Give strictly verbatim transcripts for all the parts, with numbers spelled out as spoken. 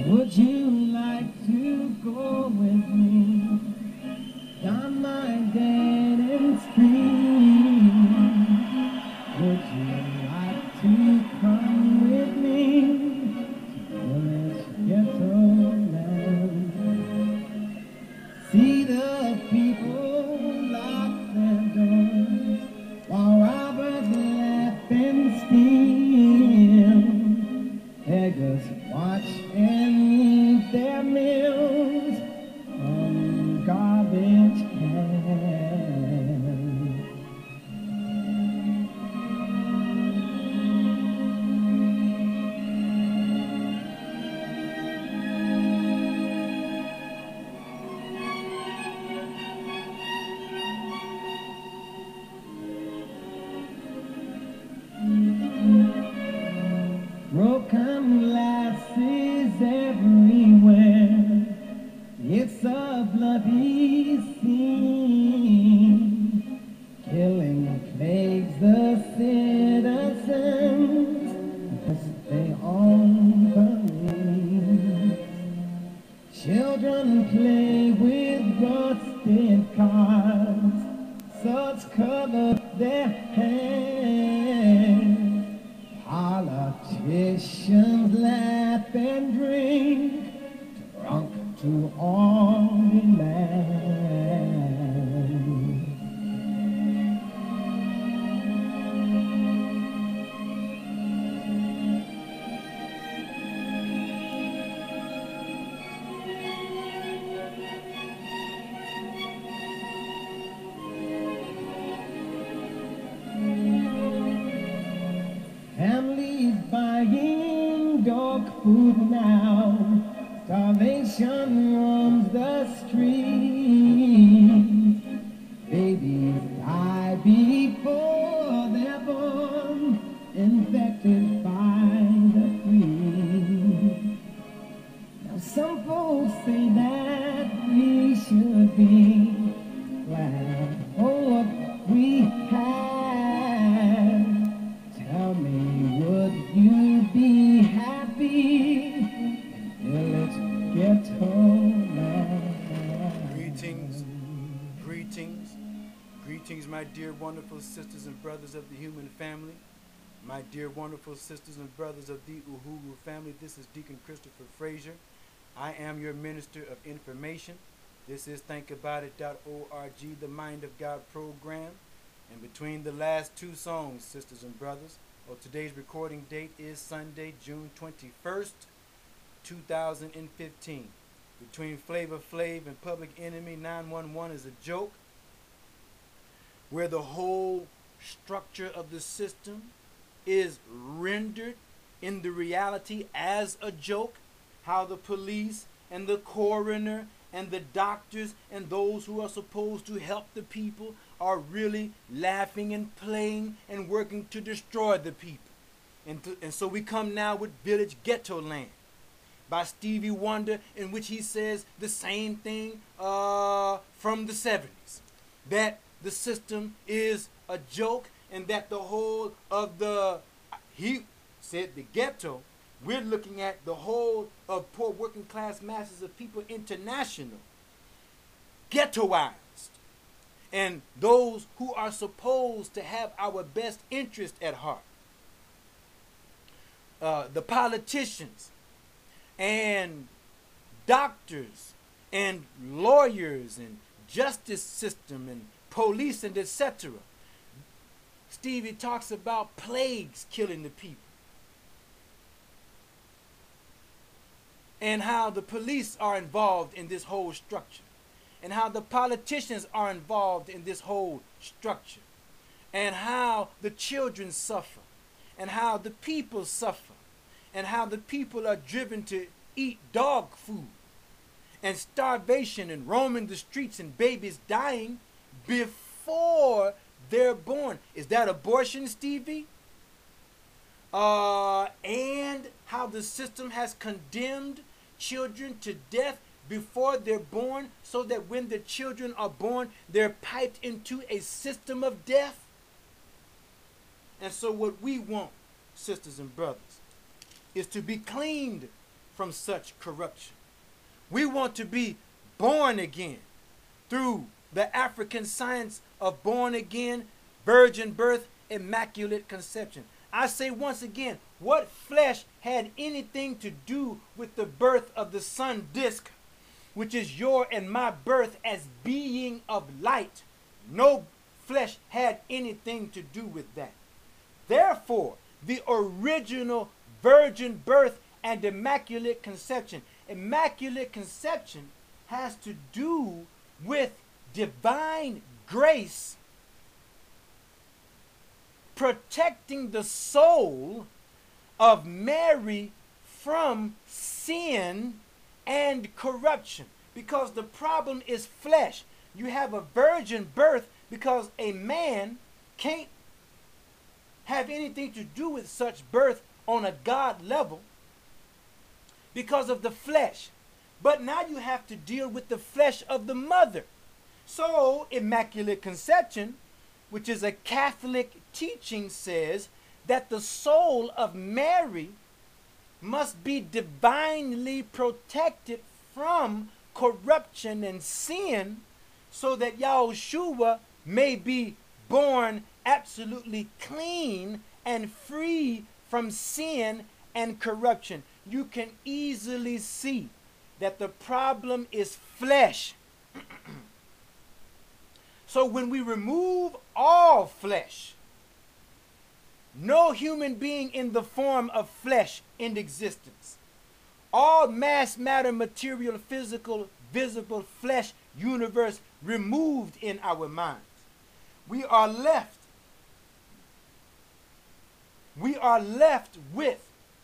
Would you like to go with me down my dead end street? Would you like to come with me to this ghetto land? See the people lock their doors while robbers laugh and steal. Beggars watch and eat their meals from garbage cans. Broken glasses everywhere. It's a bloody scene. Killing plagues the citizens as they all believe. Children play with rusted cars, such cover their hands. Politicians laugh and drink, drunk to all demand. Families buying dog food now. Starvation roams the streets. Babies die before they're born, infected by the flea. Now some folks say that we should be glad for what we have. Tell me, would you be happy in village ghetto land? Greetings, greetings, greetings, my dear wonderful sisters and brothers of the human family. My dear wonderful sisters and brothers of the Uhuru family. This is Deacon Christopher Frazier. I am your minister of information. This is think about it dot org, the Mind of God program. And between the last two songs, sisters and brothers, well, today's recording date is Sunday, June twenty-first, two thousand fifteen. Between Flavor Flav and Public Enemy, nine one one is a joke, where the whole structure of the system is rendered in the reality as a joke. How the police and the coroner and the doctors and those who are supposed to help the people are really laughing and playing and working to destroy the people. And, to, and so we come now with Village Ghetto Land by Stevie Wonder, in which he says the same thing uh, from the seventies. That the system is a joke and that the whole of the, he said the ghetto, we're looking at the whole of poor working class masses of people international, ghettoized. And those who are supposed to have our best interest at heart. Uh, the politicians and doctors and lawyers and justice system and police and et cetera. Stevie talks about plagues killing the people. And how the police are involved in this whole structure. And how the politicians are involved in this whole structure. And how the children suffer. And how the people suffer. And how the people are driven to eat dog food. And starvation and roaming the streets and babies dying before they're born. Is that abortion, Stevie? Uh, and how the system has condemned children to death before they're born, so that when the children are born, they're piped into a system of death. And so what we want, sisters and brothers, is to be cleaned from such corruption. We want to be born again through the African science of born again, virgin birth, immaculate conception. I say once again, what flesh had anything to do with the birth of the sun disk, which is your and my birth as being of light? No flesh had anything to do with that. Therefore, the original virgin birth and immaculate conception. Immaculate conception has to do with divine grace protecting the soul of Mary from sin and corruption. Because the problem is flesh. You have a virgin birth because a man can't have anything to do with such birth on a God level because of the flesh. But now you have to deal with the flesh of the mother. So, Immaculate Conception, which is a Catholic teaching, says that the soul of Mary must be divinely protected from corruption and sin so that Yahushua may be born absolutely clean and free from sin and corruption. You can easily see that the problem is flesh. So when we remove all flesh, no human being in the form of flesh in existence, all mass matter, material, physical, visible flesh universe removed in our minds, we are left we are left with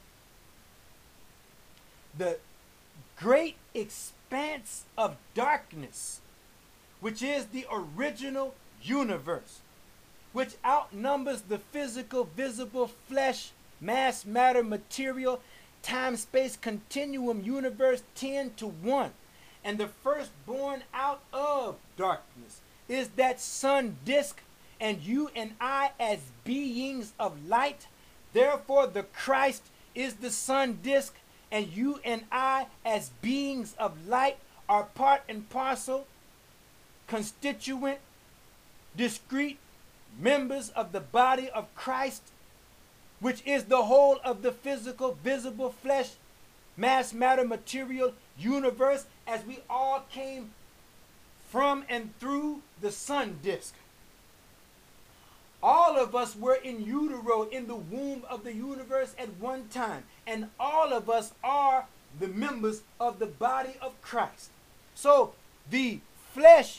the great expanse of darkness, which is the original universe, which outnumbers the physical, visible flesh, mass matter, material, time-space continuum universe ten to one. And the firstborn out of darkness is that sun disk, and you and I as beings of light. Therefore, the Christ is the sun disk, and you and I as beings of light are part and parcel, constituent, discrete members of the body of Christ, which is the whole of the physical, visible flesh, mass matter, material universe, as we all came from and through the sun disk. All of us were in utero, in the womb of the universe at one time, and all of us are the members of the body of Christ. So the flesh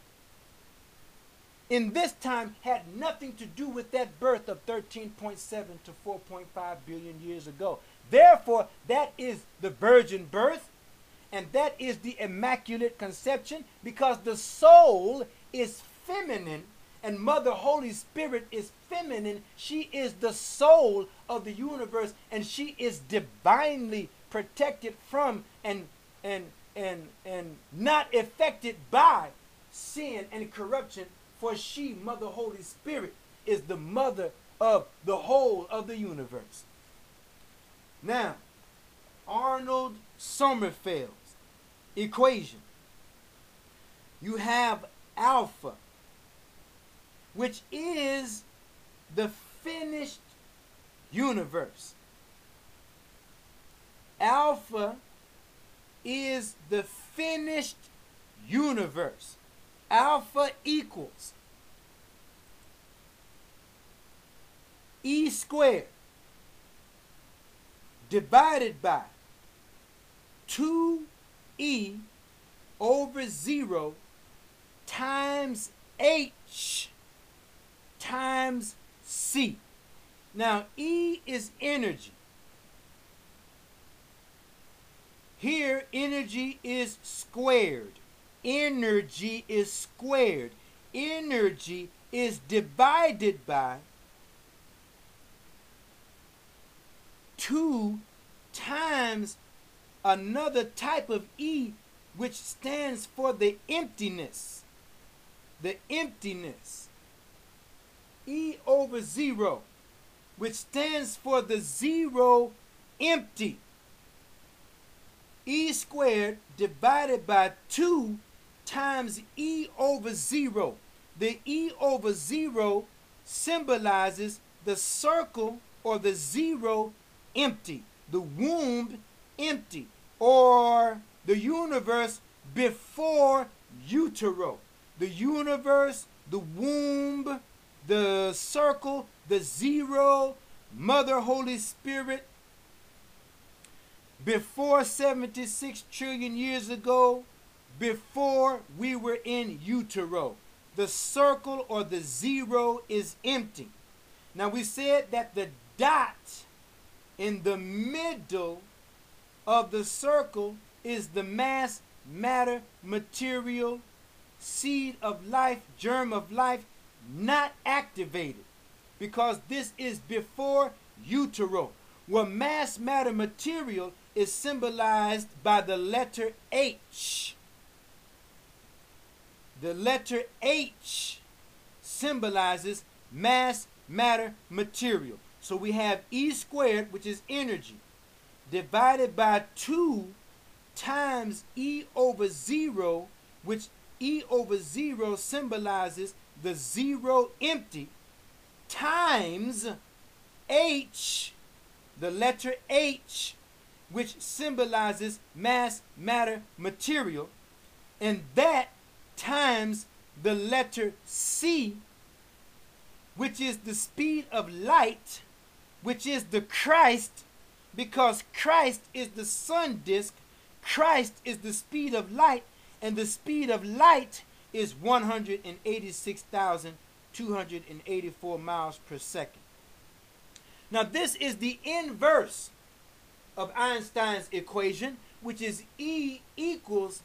in this time had nothing to do with that birth of thirteen point seven to four point five billion years ago. Therefore, that is the virgin birth, and that is the immaculate conception, because the soul is feminine and Mother Holy Spirit is feminine. She is the soul of the universe, and she is divinely protected from and and and and not affected by sin and corruption. For she, Mother Holy Spirit, is the mother of the whole of the universe. Now, Arnold Sommerfeld's equation. You have alpha, which is the finished universe. Alpha is the finished universe. Alpha equals E squared divided by two E over zero times H times C. Now, E is energy. Here, energy is squared. Energy is squared. Energy is divided by two times another type of E, which stands for the emptiness. The emptiness. E over zero, which stands for the zero empty. E squared divided by two times E over zero. The E over zero symbolizes the circle or the zero empty, the womb empty, or the universe before utero. The universe, the womb, the circle, the zero, Mother Holy Spirit, before seventy-six trillion years ago, before we were in utero. The circle or the zero is empty. Now we said that the dot in the middle of the circle is the mass, matter, material, seed of life, germ of life, not activated, because this is before utero. Well, mass, matter, material is symbolized by the letter H. The letter H symbolizes mass, matter, material. So we have E squared, which is energy, divided by two times E over zero, which E over zero symbolizes the zero empty, times H, the letter H, which symbolizes mass, matter, material, and that times the letter C, which is the speed of light, which is the Christ, because Christ is the sun disk, Christ is the speed of light, and the speed of light is one hundred eighty-six thousand two hundred eighty-four miles per second. Now this is the inverse of Einstein's equation, which is E equals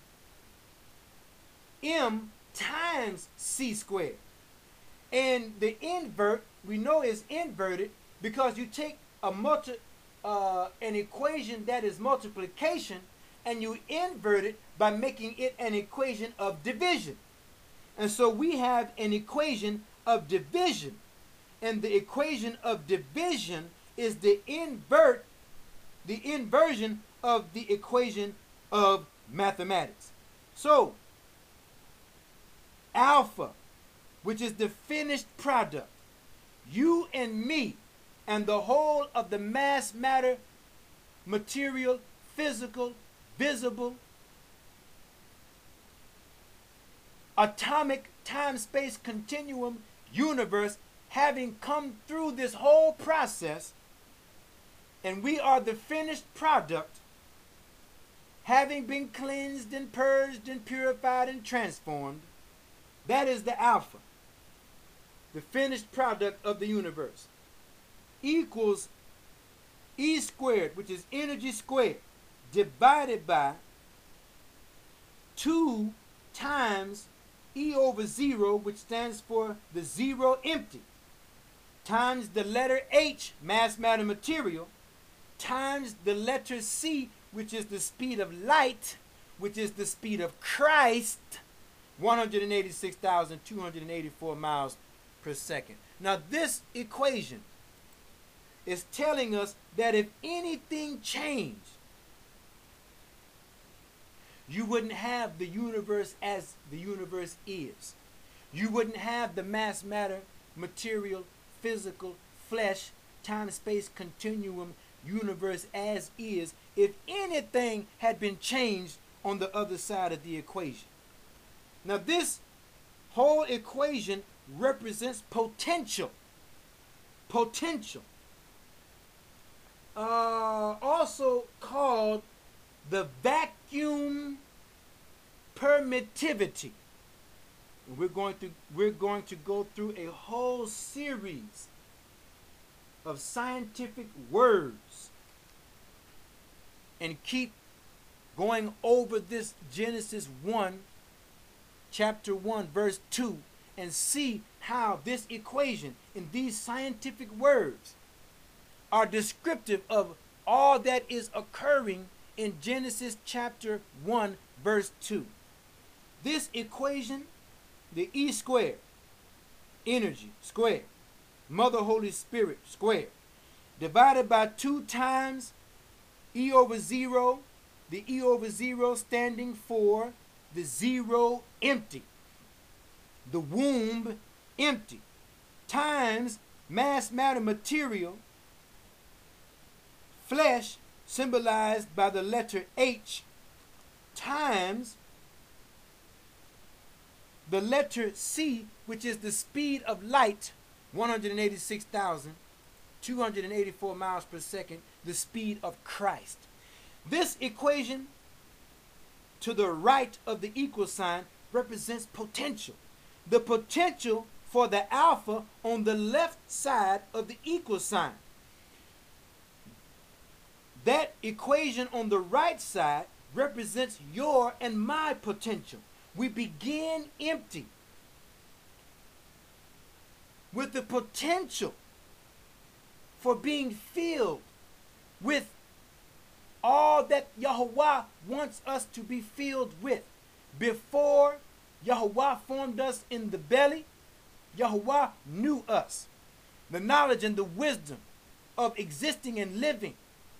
M times C squared. And the invert, we know, is inverted because you take a multi, uh, an equation that is multiplication and you invert it by making it an equation of division. And so we have an equation of division. And the equation of division is the invert, the inversion of the equation of mathematics. So, alpha, which is the finished product, you and me, and the whole of the mass, matter, material, physical, visible, atomic, time-space continuum universe, having come through this whole process, and we are the finished product, having been cleansed and purged and purified and transformed. That is the alpha, the finished product of the universe, equals E squared, which is energy squared, divided by two times E over zero, which stands for the zero empty, times the letter H, mass, matter, material, times the letter C, which is the speed of light, which is the speed of Christ, one hundred eighty-six thousand two hundred eighty-four miles per second. Now this equation is telling us that if anything changed, you wouldn't have the universe as the universe is. You wouldn't have the mass, matter, material, physical, flesh, time-space continuum universe as is if anything had been changed on the other side of the equation. Now this whole equation represents potential. Potential. Uh, also called the vacuum permittivity. And we're going to we're going to go through a whole series of scientific words and keep going over this Genesis one, chapter one, verse two, and see how this equation in these scientific words are descriptive of all that is occurring in Genesis chapter one, verse two. This equation, the E squared, energy squared, Mother Holy Spirit squared, divided by two times E over zero, The E over zero standing for the zero empty. The womb empty. Times mass matter material, flesh symbolized by the letter H, times the letter C, which is the speed of light, one hundred eighty-six thousand two hundred eighty-four miles per second, the speed of Christ. This equation to the right of the equal sign represents potential. The potential for the alpha on the left side of the equal sign. That equation on the right side represents your and my potential. We begin empty with the potential for being filled with all that Yahuwah wants us to be filled with. Before Yahuwah formed us in the belly, Yahuwah knew us. The knowledge and the wisdom of existing and living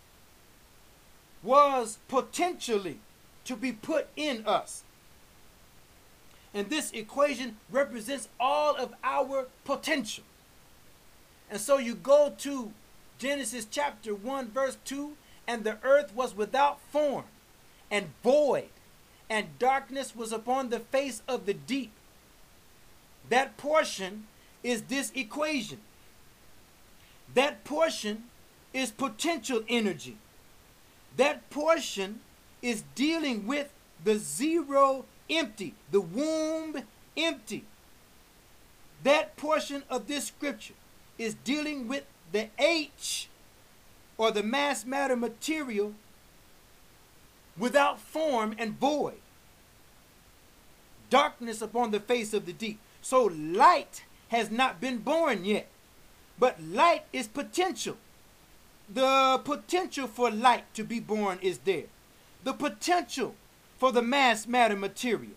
was potentially to be put in us. And this equation represents all of our potential. And so you go to Genesis chapter one verse two, and the earth was without form and void, and darkness was upon the face of the deep. That portion is this equation. That portion is potential energy. That portion is dealing with the zero empty, the womb empty. That portion of this scripture is dealing with the H, or the mass matter material, without form and void. Darkness upon the face of the deep. So light has not been born yet, but light is potential. The potential for light to be born is there. The potential for the mass matter material.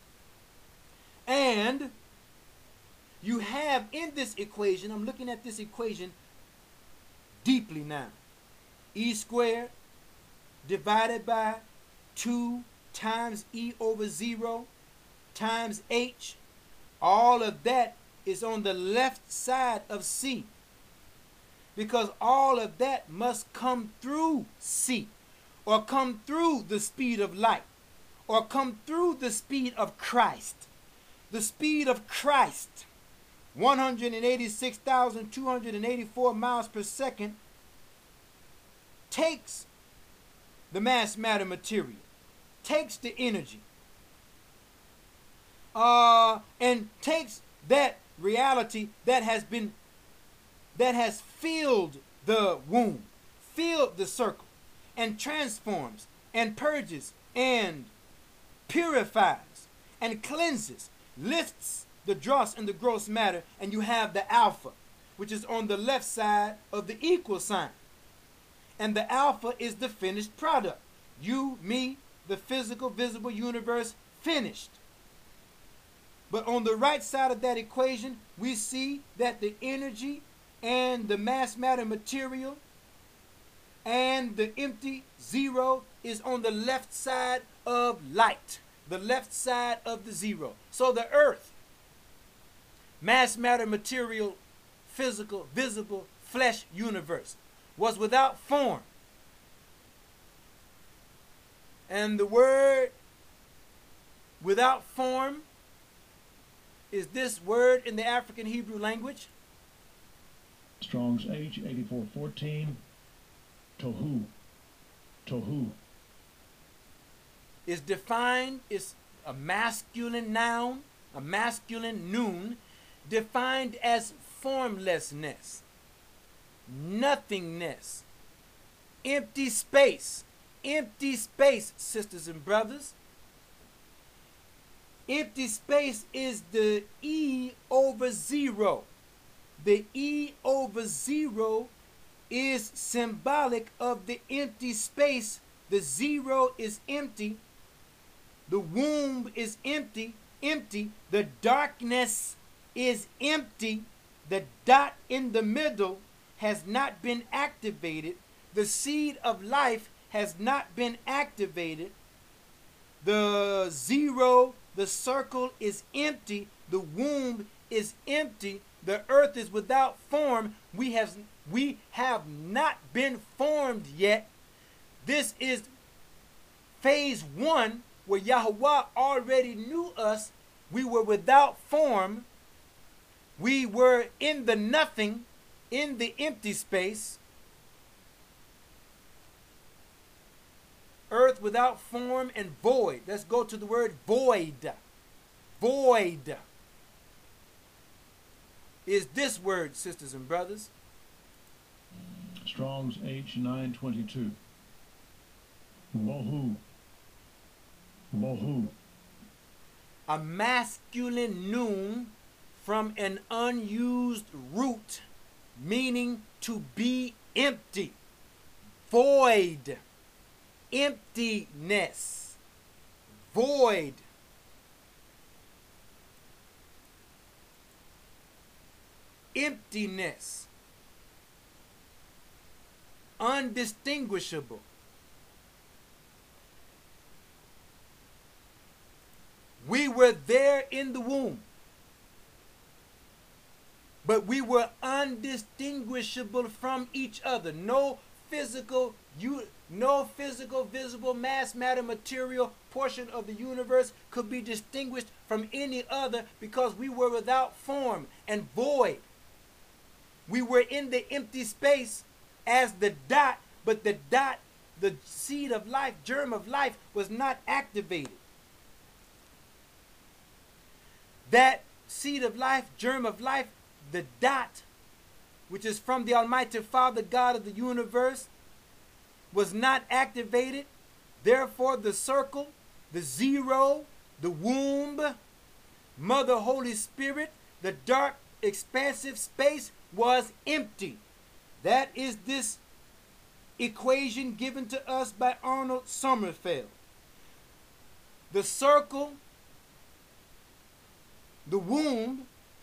And you have in this equation, I'm looking at this equation deeply now. E squared divided by two times E over zero times H. All of that is on the left side of C, because all of that must come through C, or come through the speed of light, or come through the speed of Christ. The speed of Christ, one hundred eighty-six thousand two hundred eighty-four miles per second, takes the mass matter material, takes the energy, uh, and takes that reality that has been, that has filled the womb, filled the circle, and transforms and purges and purifies and cleanses, lifts the dross and the gross matter, and you have the alpha, which is on the left side of the equal sign. And the alpha is the finished product. You, me, the physical, visible universe, finished. But on the right side of that equation, we see that the energy and the mass matter material and the empty zero is on the left side of light, the left side of the zero. So the earth, mass matter material, physical, visible, flesh universe, was without form. And the word without form is this word in the African Hebrew language. Strong's H eighty-four fourteen, tohu, tohu. Is defined, is a masculine noun, a masculine noun, defined as formlessness, nothingness, empty space, empty space, sisters and brothers. Empty space is the E over zero. The E over zero is symbolic of the empty space. The zero is empty. The womb is empty, empty. The darkness is empty. The dot in the middle has not been activated. The seed of life has not been activated. The zero, the circle is empty. The womb is empty. The earth is without form. We have, we have not been formed yet. This is phase one, where Yahweh already knew us. We were without form. We were in the nothing, in the empty space. Earth without form and void. Let's go to the word void. Void is this word, sisters and brothers. Strong's H nine twenty-two. Wohu. Wohu. A masculine noun from an unused root, meaning to be empty. Void. Emptiness. Void. Emptiness. Undistinguishable. We were there in the womb, but we were undistinguishable from each other. No physical, you, no physical, visible mass, matter, material portion of the universe could be distinguished from any other, because we were without form and void. We were in the empty space as the dot, but the dot, the seed of life, germ of life, was not activated. That seed of life, germ of life, the dot, which is from the Almighty Father, God of the universe, was not activated. Therefore, the circle, the zero, the womb, Mother Holy Spirit, the dark, expansive space was empty. That is this equation given to us by Arnold Sommerfeld. The circle, the womb,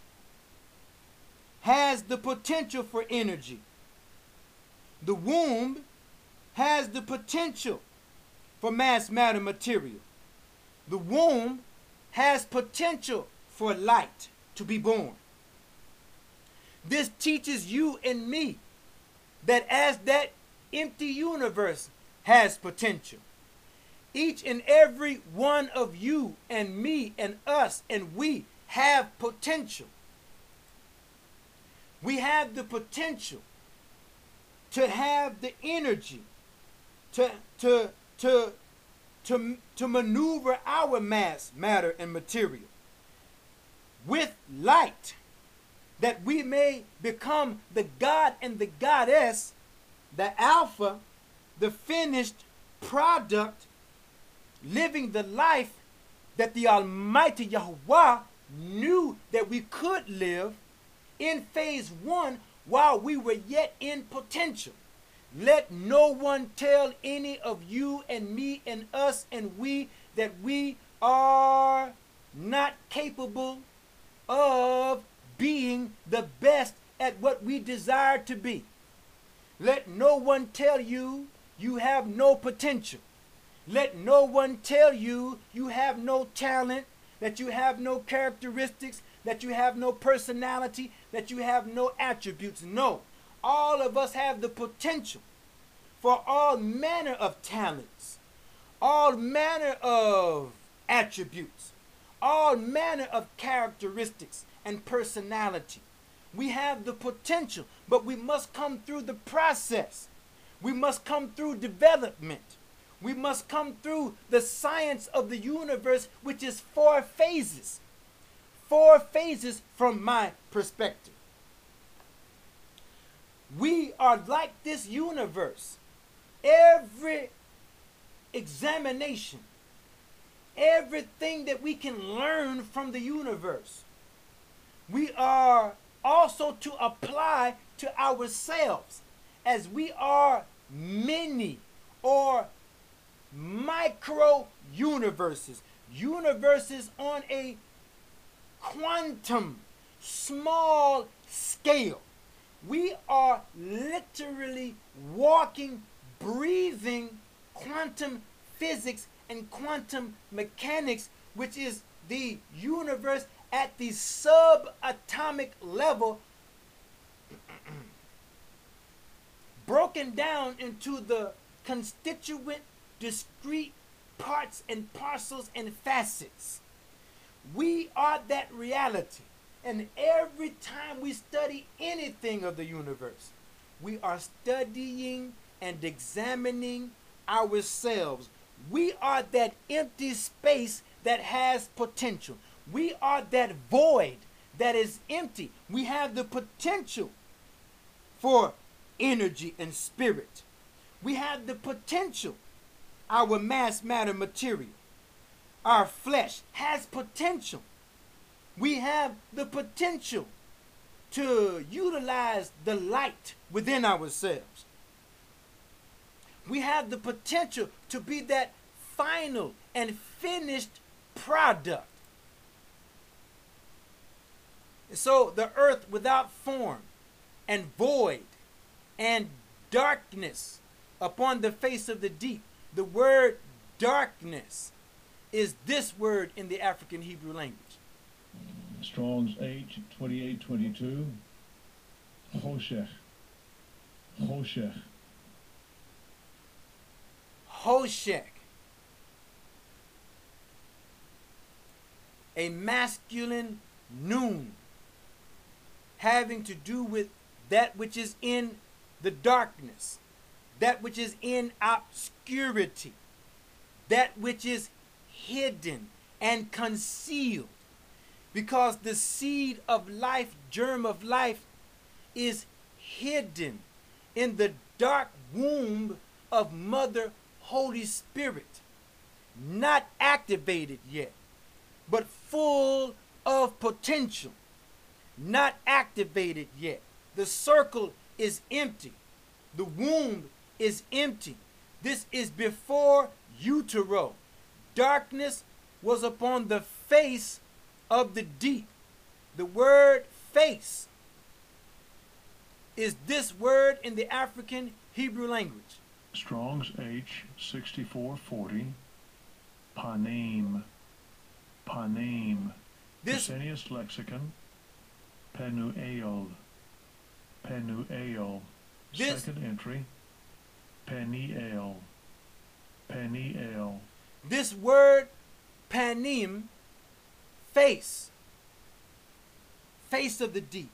has the potential for energy. The womb has the potential for mass matter material. The womb has potential for light to be born. This teaches you and me that as that empty universe has potential, each and every one of you and me and us and we have potential. We have the potential to have the energy to, to, to, to, to maneuver our mass, matter, and material with light, that we may become the God and the Goddess, the Alpha, the finished product, living the life that the Almighty Yahweh knew that we could live in phase one while we were yet in potential. Let no one tell any of you and me and us and we that we are not capable of being the best at what we desire to be. Let no one tell you you have no potential. Let no one tell you you have no talent, that you have no characteristics, that you have no personality, that you have no attributes. No, all of us have the potential for all manner of talents, all manner of attributes, all manner of characteristics and personality. We have the potential, but we must come through the process. We must come through development. We must come through the science of the universe, which is four phases. Four phases from my perspective. We are like this universe. Every examination, everything that we can learn from the universe, we are also to apply to ourselves, as we are many or micro universes, universes on a quantum small scale. We are literally walking, breathing quantum physics and quantum mechanics, which is the universe at the subatomic level, broken down into the constituent, discrete parts and parcels and facets. We are that reality. And every time we study anything of the universe, we are studying and examining ourselves. We are that empty space that has potential. We are that void that is empty. We have the potential for energy and spirit. We have the potential. Our mass matter material, our flesh has potential. We have the potential to utilize the light within ourselves. We have the potential to be that final and finished product. So the earth without form and void and darkness upon the face of the deep. The word darkness is this word in the African Hebrew language. Strong's H twenty-eight twenty-two. Hoshech. Hoshech. Hoshech. A masculine noon, having to do with that which is in the darkness, that which is in obscurity, that which is hidden and concealed. Because the seed of life, germ of life, is hidden in the dark womb of Mother Holy Spirit, not activated yet, but full of potential, not activated yet. The circle is empty. The womb is empty. This is before utero. Darkness was upon the face of the deep. The word face is this word in the African Hebrew language. Strong's H sixty-four forty. Panim. Panim. This Pesenius lexicon. Penuel. Penuel. This- Second entry. Peniel. Peniel. This word panim, face, face of the deep.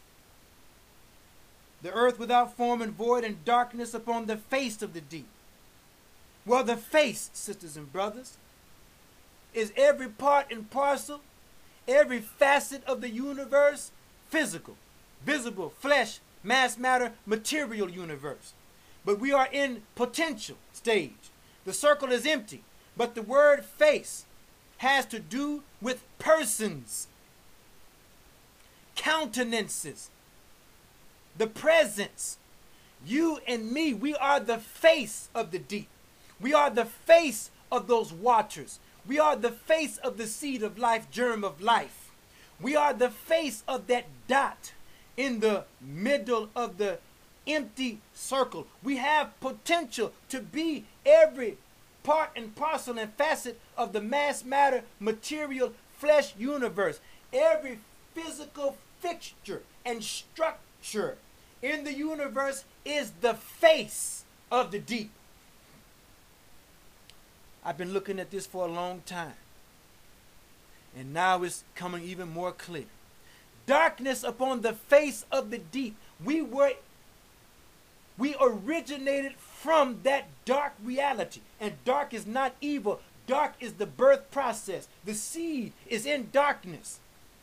The earth without form and void and darkness upon the face of the deep. Well, the face, sisters and brothers, is every part and parcel, every facet of the universe, physical, visible, flesh, mass matter, material universe. But we are in potential stage. The circle is empty, but the word face has to do with persons, countenances, the presence. You and me, we are the face of the deep. We are the face of those waters. We are the face of the seed of life, germ of life. We are the face of that dot in the middle of the empty circle. We have potential to be every part and parcel and facet of the mass matter, material, flesh universe. Every physical fixture and structure in the universe is the face of the deep. I've been looking at this for a long time, and now it's coming even more clear. Darkness upon the face of the deep. We were We originated from that dark reality. And dark is not evil. Dark is the birth process. The seed is in darkness.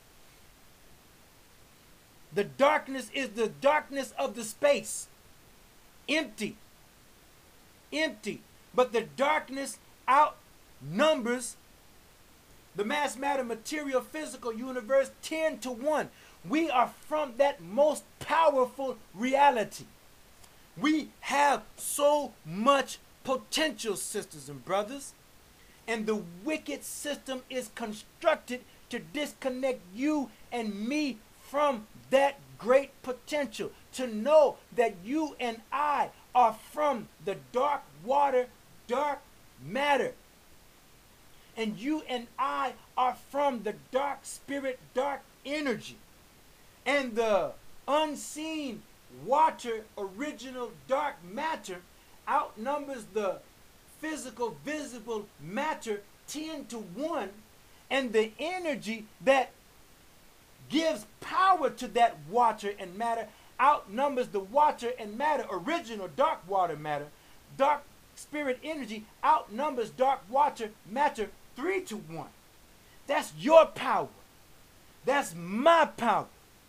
The darkness is the darkness of the space. Empty. Empty. But the darkness outnumbers the mass matter, material, physical universe ten to one. We are from that most powerful reality. We have so much potential, sisters and brothers, and the wicked system is constructed to disconnect you and me from that great potential, to know that you and I are from the dark water, dark matter. And you and I are from the dark spirit, dark energy. And the unseen water, original dark matter, outnumbers the physical, visible matter ten to one. And the energy that gives power to that water and matter outnumbers the water and matter, original dark water matter. Dark spirit energy outnumbers dark water matter three to one. That's your power. That's my power.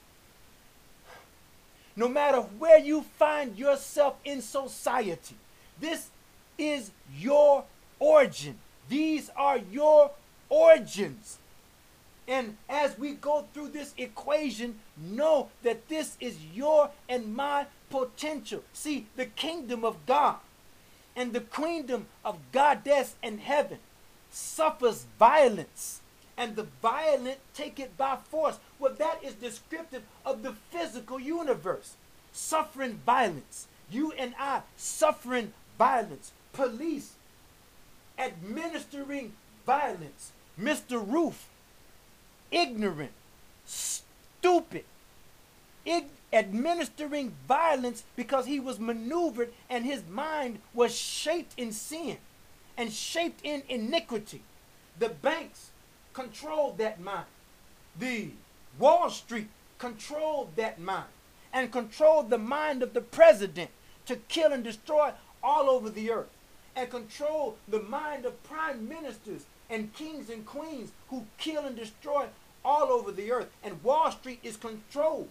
No matter where you find yourself in society, this is your origin. These are your origins. And as we go through this equation, know that this is your and my potential. See, the kingdom of God and the queendom of goddess in heaven suffers violence, and the violent take it by force. Well, that is descriptive of the physical universe. Suffering violence. You and I suffering violence. Police administering violence. Mister Roof, ignorant, stupid, ig- administering violence because he was maneuvered and his mind was shaped in sin and shaped in iniquity. The banks controlled that mind. The Wall Street controlled that mind and controlled the mind of the president to kill and destroy all over the earth, and control the mind of prime ministers and kings and queens who kill and destroy all over the earth. And Wall Street is controlled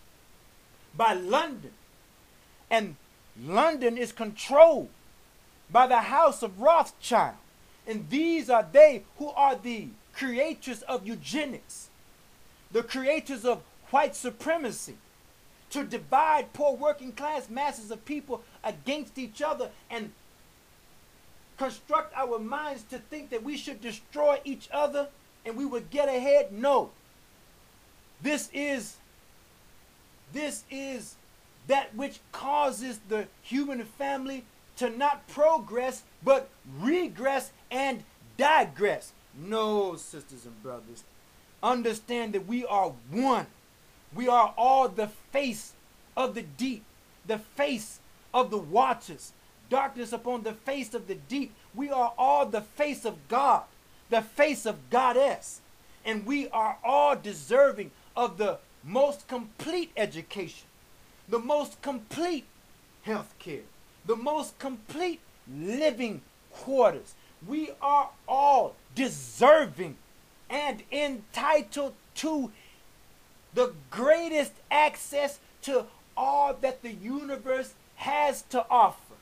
by London, and London is controlled by the house of Rothschild. And these are they who are the creators of eugenics, the creators of white supremacy, to divide poor working class masses of people against each other and construct our minds to think that we should destroy each other and we would get ahead. No. This is this is that which causes the human family to not progress but regress and digress. No, sisters and brothers. Understand that we are one. We are all the face of the deep, the face of the waters, darkness upon the face of the deep. We are all the face of God, the face of Goddess. And we are all deserving of the most complete education, the most complete health care, the most complete living quarters. We are all deserving and entitled to the greatest access to all that the universe has to offer.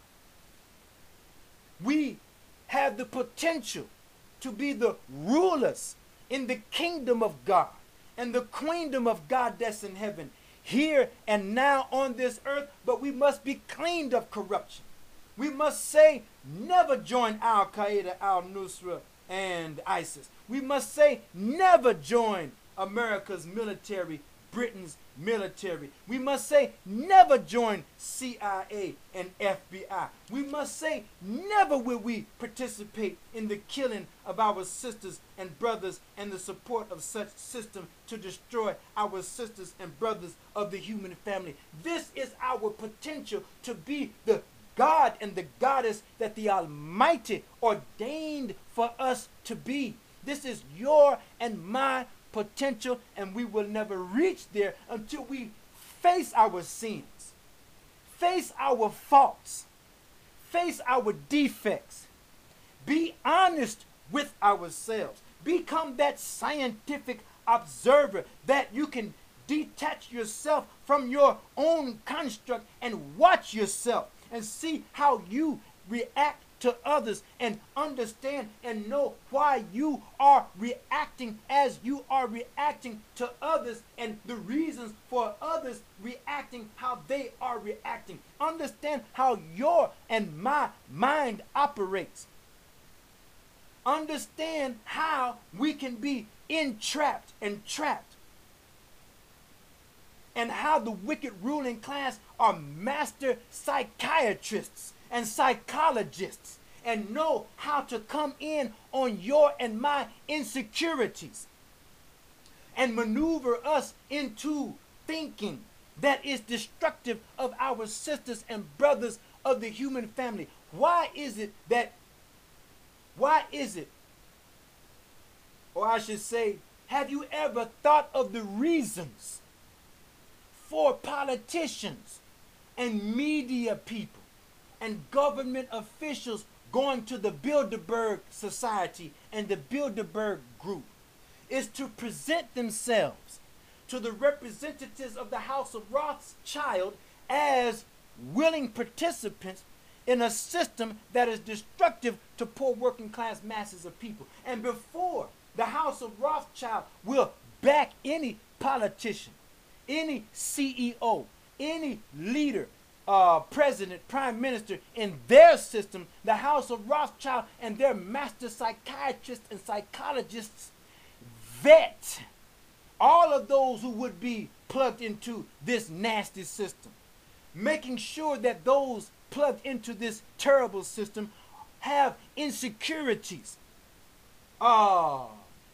We have the potential to be the rulers in the kingdom of God and the queendom of God that's in heaven, here and now on this earth, but we must be cleaned of corruption. We must say, never join Al-Qaeda, Al-Nusra, and ISIS. We must say, never join America's military, Britain's military. We must say, never join C I A and F B I. We must say, never will we participate in the killing of our sisters and brothers and the support of such system to destroy our sisters and brothers of the human family. This is our potential to be the God and the Goddess that the Almighty ordained for us to be. This is your and my potential, and we will never reach there until we face our sins, face our faults, face our defects, be honest with ourselves, become that scientific observer that you can detach yourself from your own construct and watch yourself and see how you react to others and understand and know why you are reacting as you are reacting to others and the reasons for others reacting how they are reacting. Understand how your and my mind operates. Understand how we can be entrapped and trapped, and how the wicked ruling class are master psychiatrists and psychologists, and know how to come in on your and my insecurities and maneuver us into thinking that is destructive of our sisters and brothers of the human family. Why is it that, why is it, or I should say, have you ever thought of the reasons for politicians and media people and government officials going to the Bilderberg Society and the Bilderberg Group? Is to present themselves to the representatives of the House of Rothschild as willing participants in a system that is destructive to poor working class masses of people. And before the House of Rothschild will back any politician, any C E O, any leader, uh, president, prime minister in their system, the House of Rothschild and their master psychiatrists and psychologists vet all of those who would be plugged into this nasty system, making sure that those plugged into this terrible system have insecurities, uh,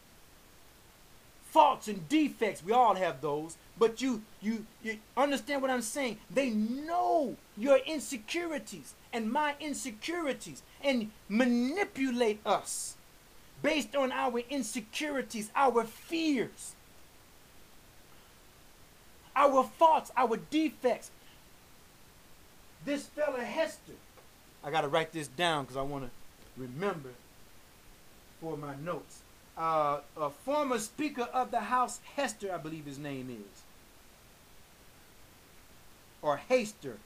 faults and defects. We all have those, but you, you, you understand what I'm saying? They know your insecurities and my insecurities and manipulate us based on our insecurities, our fears, our faults, our defects. This fella Hester, I got to write this down because I want to remember for my notes. Uh, a former Speaker of the House, Hester, I believe his name is, or Haster.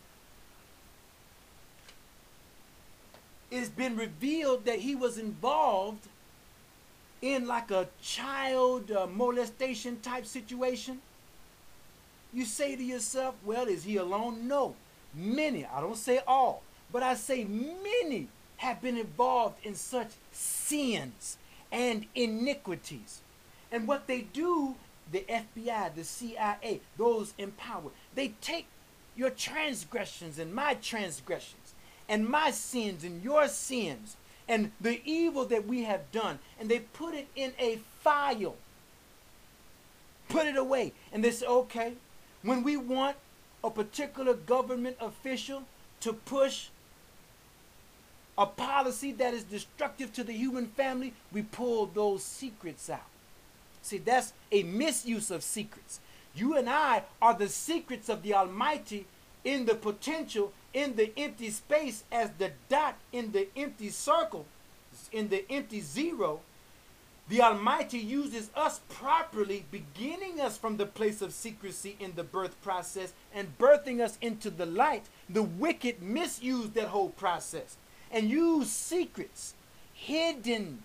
It's been revealed that he was involved in like a child uh, molestation type situation. You say to yourself, well, is he alone? No. Many, I don't say all, but I say many have been involved in such sins and iniquities. And what they do, the F B I, the C I A, those in power, they take your transgressions and my transgressions and my sins and your sins and the evil that we have done, and they put it in a file, put it away, and they say, okay, when we want a particular government official to push a policy that is destructive to the human family, we pull those secrets out. See, that's a misuse of secrets. You and I are the secrets of the Almighty in the potential, in the empty space, as the dot in the empty circle, in the empty zero. The Almighty uses us properly, beginning us from the place of secrecy in the birth process and birthing us into the light. The wicked misuse that whole process and use secrets, hidden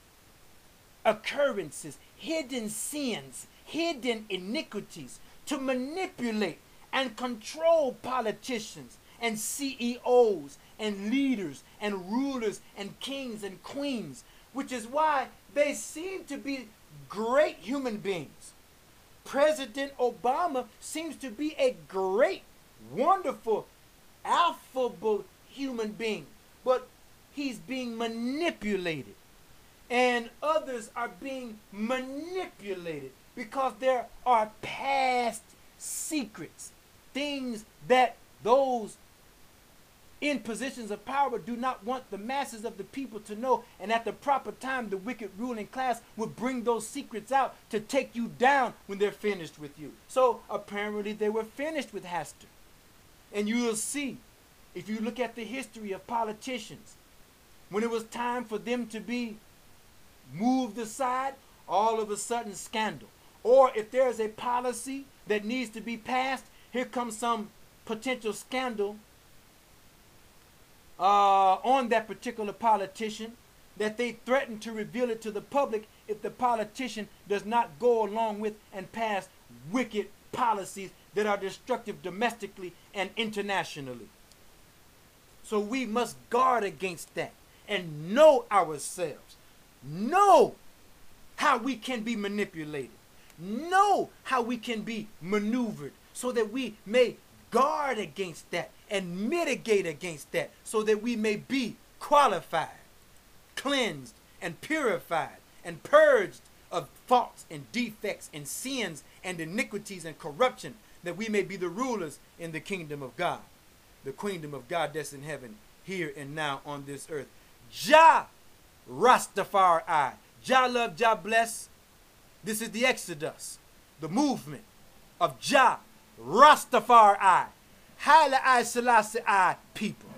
occurrences, hidden sins, hidden iniquities to manipulate and control politicians and C E Os and leaders and rulers and kings and queens, which is why they seem to be great human beings. President Obama seems to be a great, wonderful, affable human being, but he's being manipulated. And others are being manipulated because there are past secrets, things that those in positions of power do not want the masses of the people to know, and at the proper time the wicked ruling class will bring those secrets out to take you down when they're finished with you. So apparently they were finished with Hester. And you will see, if you look at the history of politicians, when it was time for them to be moved aside, all of a sudden scandal. Or if there's a policy that needs to be passed, here comes some potential scandal Uh, on that particular politician, that they threaten to reveal it to the public if the politician does not go along with and pass wicked policies that are destructive domestically and internationally. So we must guard against that and know ourselves. Know how we can be manipulated. Know how we can be maneuvered so that we may guard against that and mitigate against that so that we may be qualified, cleansed, and purified, and purged of faults and defects and sins and iniquities and corruption, that we may be the rulers in the kingdom of God, the kingdom of God that's in heaven, here and now on this earth. Jah Rastafari. Jah love, Jah bless. This is the Exodus, the movement of Jah Rastafari. Haile I Selassie I people.